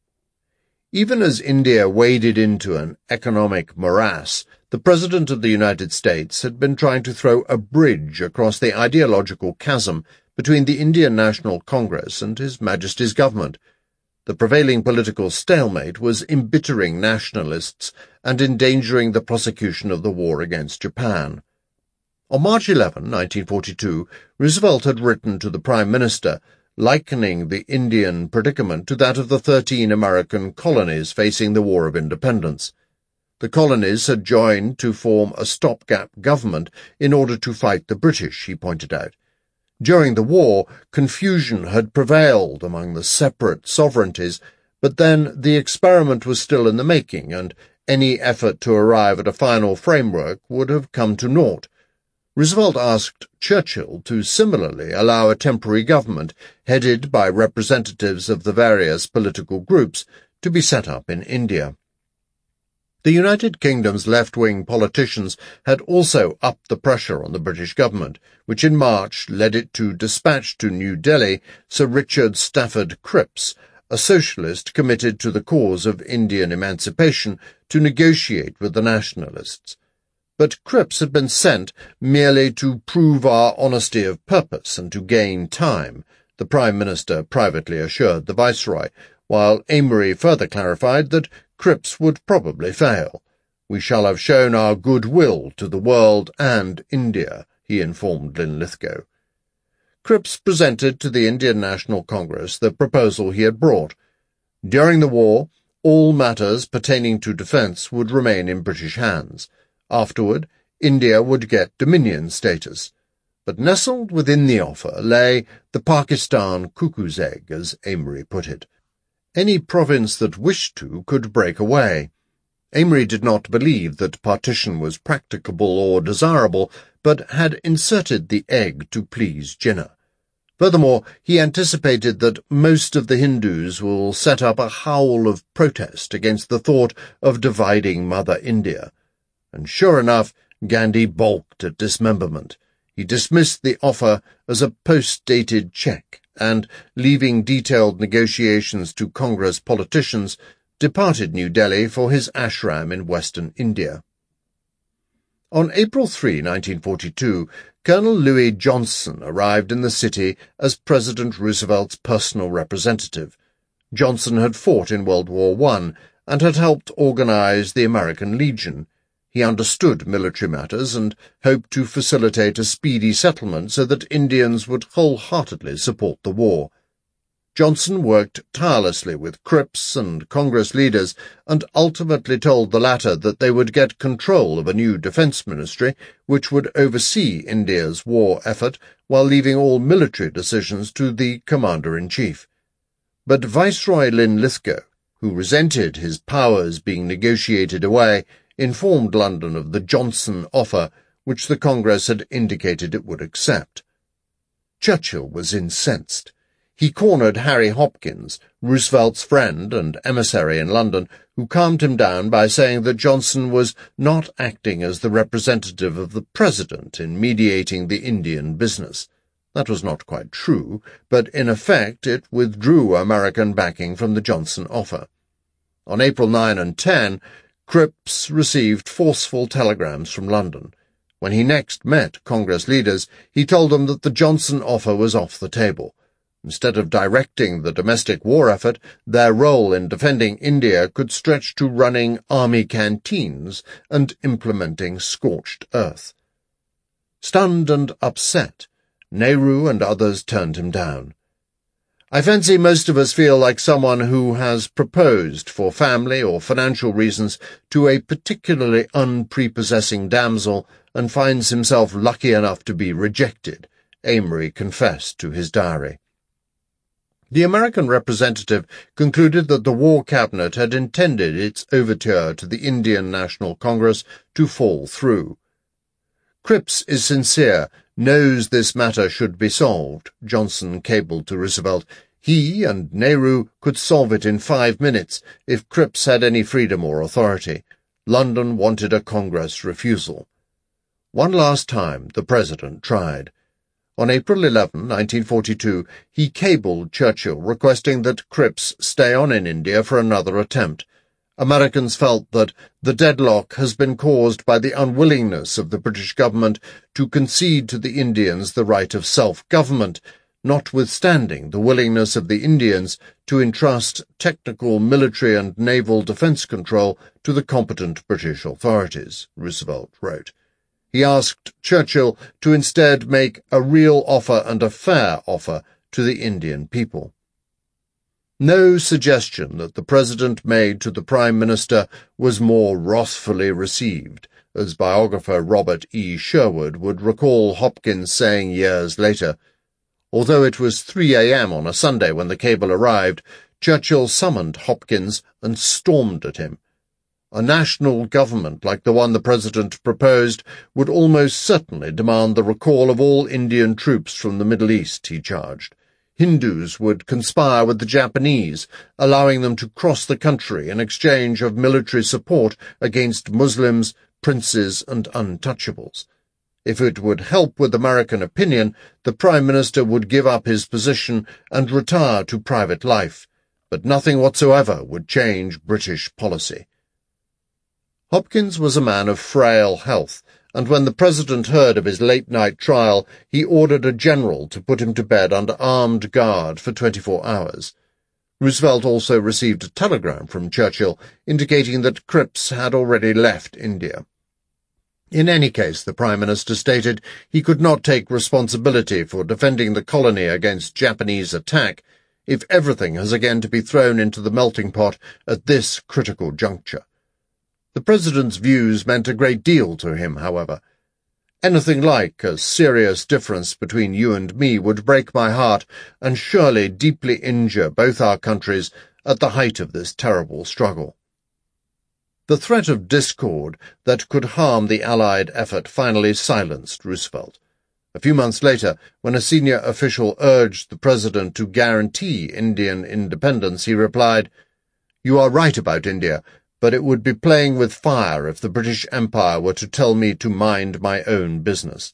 Even as India waded into an economic morass, the President of the United States had been trying to throw a bridge across the ideological chasm between the Indian National Congress and His Majesty's government. The prevailing political stalemate was embittering nationalists and endangering the prosecution of the war against Japan. On March eleventh, nineteen forty-two, Roosevelt had written to the Prime Minister, likening the Indian predicament to that of the thirteen American colonies facing the War of Independence. The colonies had joined to form a stopgap government in order to fight the British, he pointed out. During the war, confusion had prevailed among the separate sovereignties, but then the experiment was still in the making, and any effort to arrive at a final framework would have come to naught. Roosevelt asked Churchill to similarly allow a temporary government, headed by representatives of the various political groups, to be set up in India. The United Kingdom's left-wing politicians had also upped the pressure on the British government, which in March led it to dispatch to New Delhi Sir Richard Stafford Cripps, a socialist committed to the cause of Indian emancipation, to negotiate with the nationalists. But Cripps had been sent merely to prove our honesty of purpose and to gain time, the Prime Minister privately assured the Viceroy, while Amory further clarified that Cripps would probably fail. "We shall have shown our goodwill to the world and India," he informed Linlithgow. Cripps presented to the Indian National Congress the proposal he had brought. During the war, all matters pertaining to defence would remain in British hands. Afterward, India would get dominion status. But nestled within the offer lay the Pakistan cuckoo's egg, as Amory put it. Any province that wished to could break away. Amory did not believe that partition was practicable or desirable, but had inserted the egg to please Jinnah. Furthermore, he anticipated that most of the Hindus will set up a howl of protest against the thought of dividing Mother India. And sure enough, Gandhi balked at dismemberment. He dismissed the offer as a post-dated cheque, and, leaving detailed negotiations to Congress politicians, departed New Delhi for his ashram in western India. On April third, nineteen forty-two, Colonel Louis Johnson arrived in the city as President Roosevelt's personal representative. Johnson had fought in World War One and had helped organize the American Legion. He understood military matters and hoped to facilitate a speedy settlement so that Indians would wholeheartedly support the war. Johnson worked tirelessly with Cripps and Congress leaders and ultimately told the latter that they would get control of a new defence ministry which would oversee India's war effort while leaving all military decisions to the Commander-in-Chief. But Viceroy Linlithgow, who resented his powers being negotiated away, informed London of the Johnson offer, which the Congress had indicated it would accept. Churchill was incensed. He cornered Harry Hopkins, Roosevelt's friend and emissary in London, who calmed him down by saying that Johnson was not acting as the representative of the President in mediating the Indian business. That was not quite true, but in effect it withdrew American backing from the Johnson offer. On April ninth and tenth, Cripps received forceful telegrams from London. When he next met Congress leaders, he told them that the Johnson offer was off the table. Instead of directing the domestic war effort, their role in defending India could stretch to running army canteens and implementing scorched earth. Stunned and upset, Nehru and others turned him down. "I fancy most of us feel like someone who has proposed for family or financial reasons to a particularly unprepossessing damsel and finds himself lucky enough to be rejected," Amory confessed to his diary. The American representative concluded that the War Cabinet had intended its overture to the Indian National Congress to fall through. "Cripps is sincere, knows this matter should be solved," Johnson cabled to Roosevelt. He and Nehru could solve it in five minutes if Cripps had any freedom or authority. London wanted a Congress refusal. One last time the President tried. On April eleventh, nineteen forty-two, he cabled Churchill requesting that Cripps stay on in India for another attempt. Americans felt that the deadlock has been caused by the unwillingness of the British government to concede to the Indians the right of self-government, notwithstanding the willingness of the Indians to entrust technical military and naval defence control to the competent British authorities, Roosevelt wrote. He asked Churchill to instead make a real offer and a fair offer to the Indian people. No suggestion that the President made to the Prime Minister was more wrathfully received, as biographer Robert E. Sherwood would recall Hopkins saying years later. Although it was three a m on a Sunday when the cable arrived, Churchill summoned Hopkins and stormed at him. A national government like the one the President proposed would almost certainly demand the recall of all Indian troops from the Middle East, he charged. Hindus would conspire with the Japanese, allowing them to cross the country in exchange of military support against Muslims, princes, and untouchables. If it would help with American opinion, the Prime Minister would give up his position and retire to private life. but nothing whatsoever would change British policy. Hopkins was a man of frail health, and when the President heard of his late-night trial, he ordered a general to put him to bed under armed guard for twenty-four hours. Roosevelt also received a telegram from Churchill indicating that Cripps had already left India. In any case, the Prime Minister stated he could not take responsibility for defending the colony against Japanese attack if everything has again to be thrown into the melting pot at this critical juncture. The President's views meant a great deal to him, however. Anything like a serious difference between you and me would break my heart and surely deeply injure both our countries at the height of this terrible struggle. The threat of discord that could harm the Allied effort finally silenced Roosevelt. A few months later, when a senior official urged the President to guarantee Indian independence, he replied, "You are right about India, but it would be playing with fire if the British Empire were to tell me to mind my own business."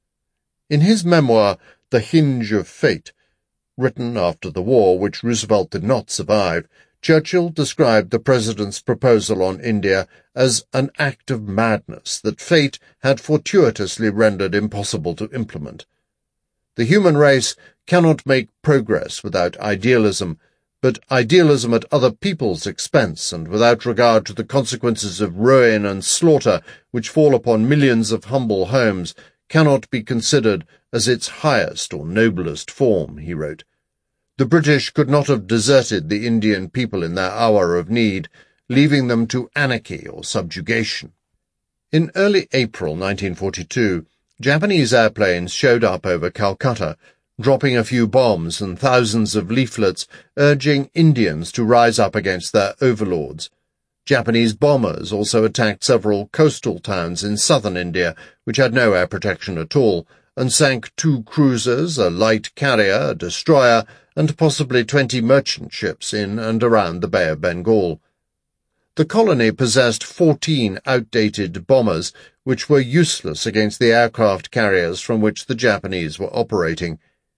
In his memoir, The Hinge of Fate, written after the war, which Roosevelt did not survive, Churchill described the President's proposal on India as an act of madness that fate had fortuitously rendered impossible to implement. The human race cannot make progress without idealism, but idealism at other people's expense and without regard to the consequences of ruin and slaughter which fall upon millions of humble homes cannot be considered as its highest or noblest form, he wrote. The British could not have deserted the Indian people in their hour of need, leaving them to anarchy or subjugation. In early April nineteen forty-two, Japanese airplanes showed up over Calcutta, dropping a few bombs and thousands of leaflets urging Indians to rise up against their overlords. Japanese bombers also attacked several coastal towns in southern India, which had no air protection at all, and sank two cruisers, a light carrier, a destroyer, and possibly twenty merchant ships in and around the Bay of Bengal. The colony possessed fourteen outdated bombers, which were useless against the aircraft carriers from which the Japanese were operating.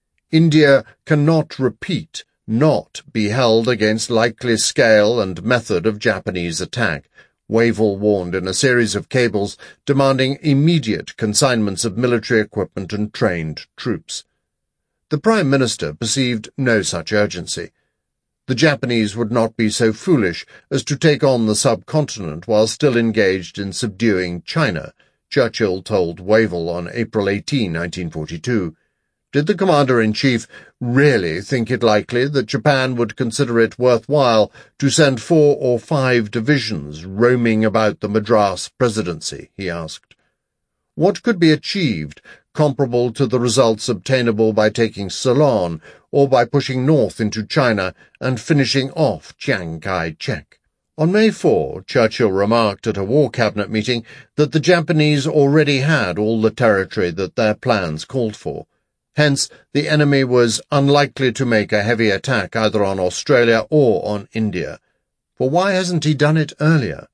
India cannot repeat, not be held against likely scale and method of Japanese attack, Wavell warned in a series of cables demanding immediate consignments of military equipment and trained troops. The Prime Minister perceived no such urgency. The Japanese would not be so foolish as to take on the subcontinent while still engaged in subduing China, Churchill told Wavell on April eighteenth, nineteen forty-two. Did the Commander-in-Chief really think it likely that Japan would consider it worthwhile to send four or five divisions roaming about the Madras Presidency, he asked. What could be achieved comparable to the results obtainable by taking Ceylon or by pushing north into China and finishing off Chiang Kai-shek? On May fourth, Churchill remarked at a War Cabinet meeting that the Japanese already had all the territory that their plans called for. Hence, the enemy was unlikely to make a heavy attack either on Australia or on India. For why hasn't he done it earlier?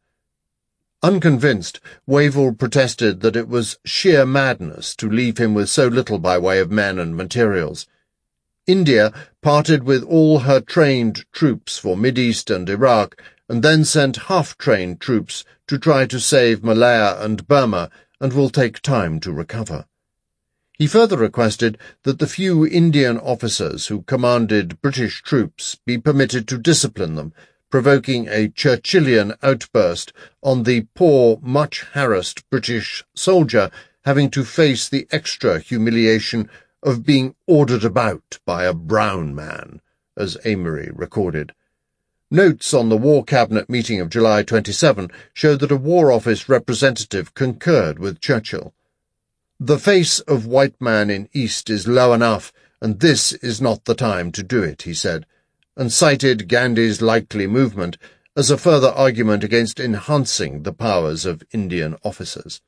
Unconvinced, Wavell protested that it was sheer madness to leave him with so little by way of men and materials. India parted with all her trained troops for Mideast and Iraq, and then sent half-trained troops to try to save Malaya and Burma, and will take time to recover. He further requested that the few Indian officers who commanded British troops be permitted to discipline them, provoking a Churchillian outburst on the poor, much-harassed British soldier having to face the extra humiliation of being ordered about by a brown man, as Amory recorded. Notes on the War Cabinet meeting of July twenty-seventh show that a War Office representative concurred with Churchill. The face of white man in East is low enough, and this is not the time to do it, he said, and cited Gandhi's likely movement as a further argument against enhancing the powers of Indian officers.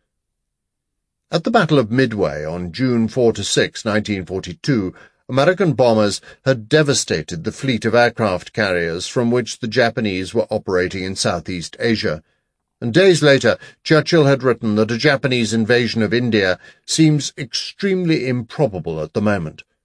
At the Battle of Midway on June fourth to sixth, nineteen forty-two, American bombers had devastated the fleet of aircraft carriers from which the Japanese were operating in Southeast Asia, and days later Churchill had written that a Japanese invasion of India seems extremely improbable at the moment.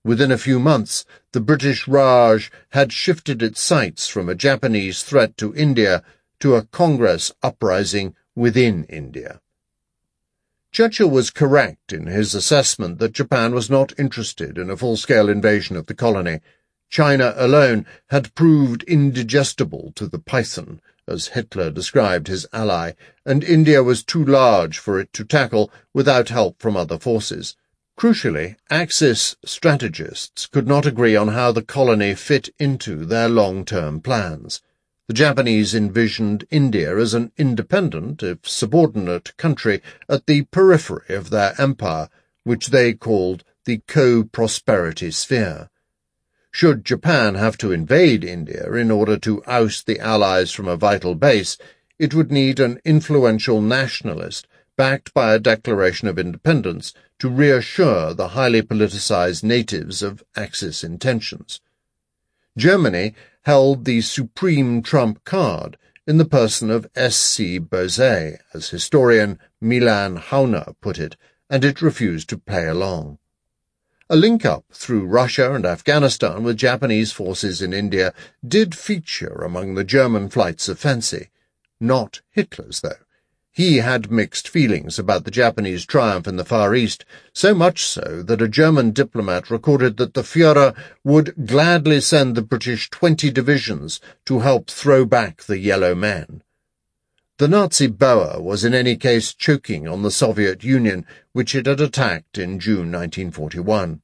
Within a few months, the British Raj had shifted its sights from a Japanese threat to India to a Congress uprising within India. Churchill was correct in his assessment that Japan was not interested in a full-scale invasion of the colony. China alone had proved indigestible to the python, as Hitler described his ally, and India was too large for it to tackle without help from other forces. Crucially, Axis strategists could not agree on how the colony fit into their long-term plans. The Japanese envisioned India as an independent, if subordinate, country at the periphery of their empire, which they called the co-prosperity sphere. Should Japan have to invade India in order to oust the Allies from a vital base, it would need an influential nationalist, backed by a declaration of independence, to reassure the highly politicized natives of Axis intentions. Germany held the supreme trump card in the person of S C Bose, as historian Milan Hauner put it, and it refused to play along. A link-up through Russia and Afghanistan with Japanese forces in India did feature among the German flights of fancy. Not Hitler's, though. He had mixed feelings about the Japanese triumph in the Far East, so much so that a German diplomat recorded that the Führer would gladly send the British twenty divisions to help throw back the Yellow Men. The Nazi Boer was in any case choking on the Soviet Union, which it had attacked in June nineteen forty-one.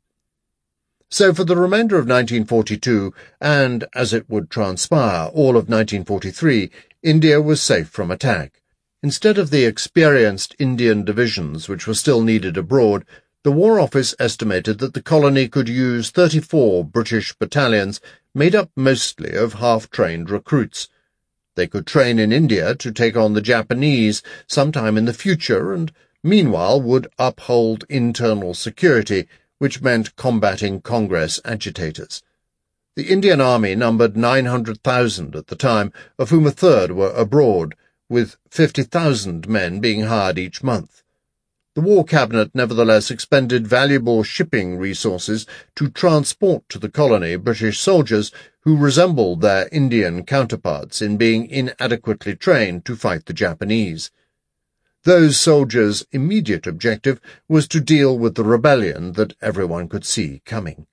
So for the remainder of nineteen forty-two, and, as it would transpire, all of nineteen forty-three, India was safe from attack. Instead of the experienced Indian divisions which were still needed abroad, the War Office estimated that the colony could use thirty-four British battalions made up mostly of half-trained recruits. They could train in India to take on the Japanese sometime in the future and, meanwhile, would uphold internal security, which meant combating Congress agitators. The Indian army numbered nine hundred thousand at the time, of whom a third were abroad, with fifty thousand men being hired each month. The War Cabinet nevertheless expended valuable shipping resources to transport to the colony British soldiers who resembled their Indian counterparts in being inadequately trained to fight the Japanese. Those soldiers' immediate objective was to deal with the rebellion that everyone could see coming.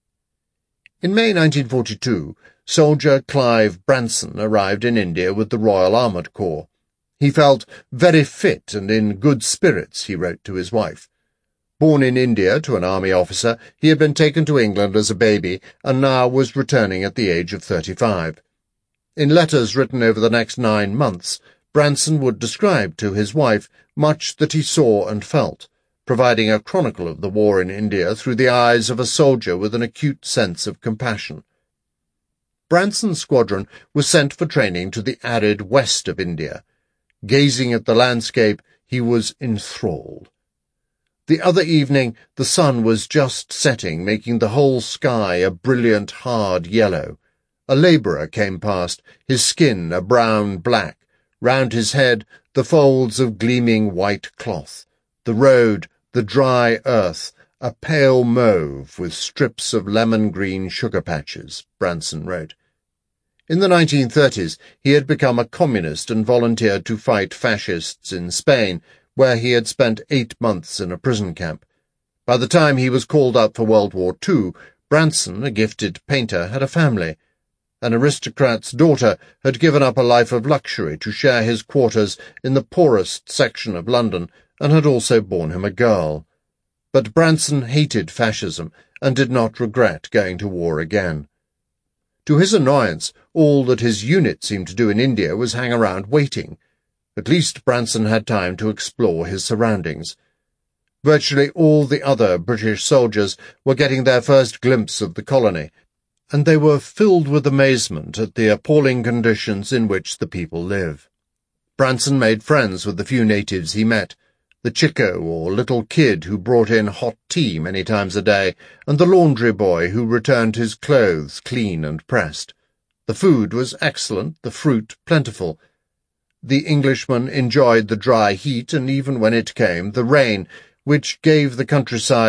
In May nineteen forty-two, soldier Clive Branson arrived in India with the Royal Armoured Corps. He felt very fit and in good spirits, he wrote to his wife. Born in India to an army officer, he had been taken to England as a baby and now was returning at the age of thirty-five. In letters written over the next nine months, Branson would describe to his wife much that he saw and felt, providing a chronicle of the war in India through the eyes of a soldier with an acute sense of compassion. Branson's squadron was sent for training to the arid west of India. Gazing at the landscape, he was enthralled. The other evening the sun was just setting, making the whole sky a brilliant, hard yellow. A labourer came past, his skin a brown black, round his head the folds of gleaming white cloth, the road, the dry earth, a pale mauve with strips of lemon-green sugar patches, Branson wrote. In the nineteen thirties, he had become a communist and volunteered to fight fascists in Spain, where he had spent eight months in a prison camp. By the time he was called up for World War Two, Branson, a gifted painter, had a family. An aristocrat's daughter had given up a life of luxury to share his quarters in the poorest section of London, and had also borne him a girl. But Branson hated fascism and did not regret going to war again. To his annoyance, all that his unit seemed to do in India was hang around waiting. At least Branson had time to explore his surroundings. Virtually all the other British soldiers were getting their first glimpse of the colony, and they were filled with amazement at the appalling conditions in which the people live. Branson made friends with the few natives he met, the chico or little kid who brought in hot tea many times a day, and the laundry boy who returned his clothes clean and pressed. The food was excellent, the fruit plentiful. The Englishman enjoyed the dry heat, and even when it came, the rain, which gave the countryside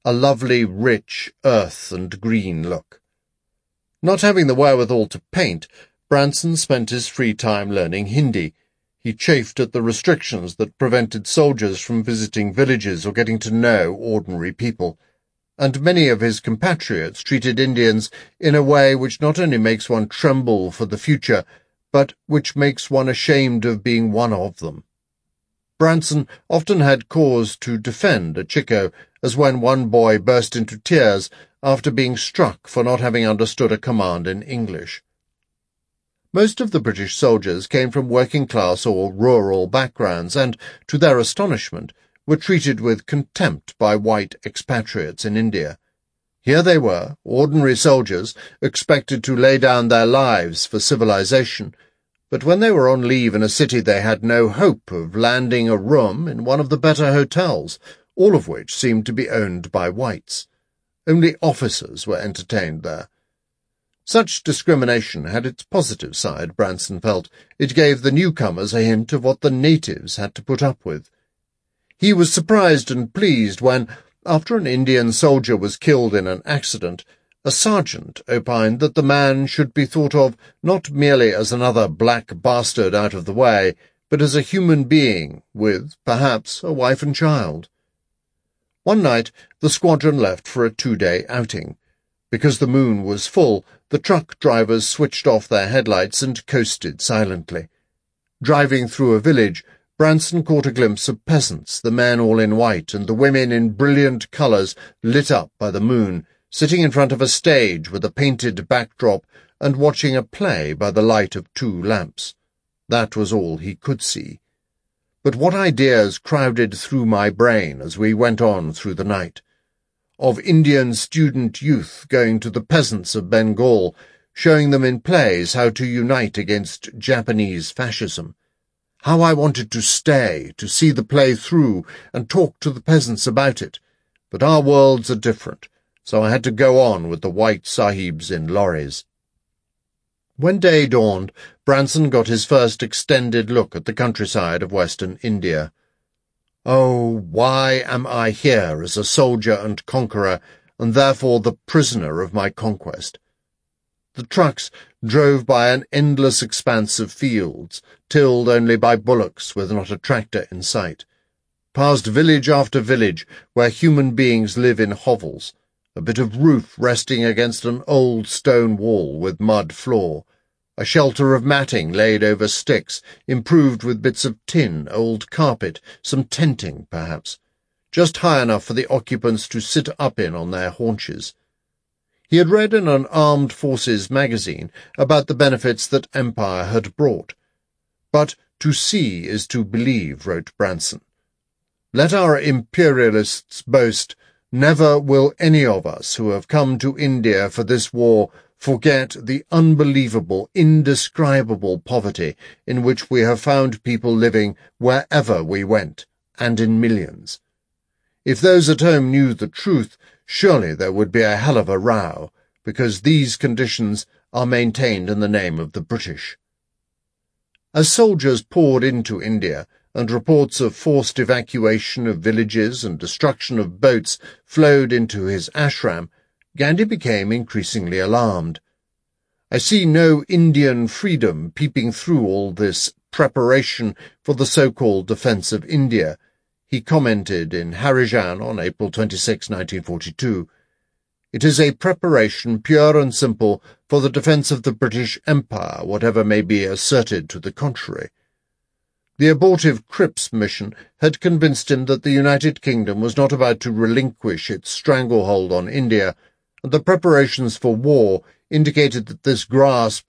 a lovely, rich earth and green look. Not having the wherewithal to paint, Branson spent his free time learning Hindi. He chafed at the restrictions that prevented soldiers from visiting villages or getting to know ordinary people, and many of his compatriots treated Indians in a way which not only makes one tremble for the future, but which makes one ashamed of being one of them. Branson often had cause to defend a Chico, as when one boy burst into tears after being struck for not having understood a command in English. Most of the British soldiers came from working-class or rural backgrounds and, to their astonishment, were treated with contempt by white expatriates in India. Here they were, ordinary soldiers, expected to lay down their lives for civilization, but when they were on leave in a city they had no hope of landing a room in one of the better hotels, all of which seemed to be owned by whites. Only officers were entertained there. Such discrimination had its positive side, Branson felt. It gave the newcomers a hint of what the natives had to put up with. He was surprised and pleased when, after an Indian soldier was killed in an accident, a sergeant opined that the man should be thought of not merely as another black bastard out of the way, but as a human being with, perhaps, a wife and child. One night the squadron left for a two-day outing. Because the moon was full, the truck drivers switched off their headlights and coasted silently. Driving through a village, Branson caught a glimpse of peasants, the men all in white and the women in brilliant colours lit up by the moon, sitting in front of a stage with a painted backdrop and watching a play by the light of two lamps. That was all he could see. But what ideas crowded through my brain as we went on through the night! Of Indian student youth going to the peasants of Bengal, showing them in plays how to unite against Japanese fascism. How I wanted to stay, to see the play through, and talk to the peasants about it. But our worlds are different, so I had to go on with the white sahibs in lorries. When day dawned, Branson got his first extended look at the countryside of western India. Oh, why am I here as a soldier and conqueror, and therefore the prisoner of my conquest? The trucks drove by an endless expanse of fields, tilled only by bullocks with not a tractor in sight, past village after village where human beings live in hovels, a bit of roof resting against an old stone wall with mud floor, a shelter of matting laid over sticks, improved with bits of tin, old carpet, some tenting, perhaps, just high enough for the occupants to sit up in on their haunches. He had read in an Armed Forces magazine about the benefits that empire had brought. But to see is to believe, wrote Branson. Let our imperialists boast, never will any of us who have come to India for this war forget the unbelievable, indescribable poverty in which we have found people living wherever we went, and in millions. If those at home knew the truth, surely there would be a hell of a row, because these conditions are maintained in the name of the British. As soldiers poured into India, and reports of forced evacuation of villages and destruction of boats flowed into his ashram, Gandhi became increasingly alarmed. I see no Indian freedom peeping through all this preparation for the so-called defence of India, he commented in Harijan on April twenty-sixth, nineteen forty-two. It is a preparation pure and simple for the defence of the British Empire, whatever may be asserted to the contrary. The abortive Cripps mission had convinced him that the United Kingdom was not about to relinquish its stranglehold on India, and the preparations for war indicated that this grasp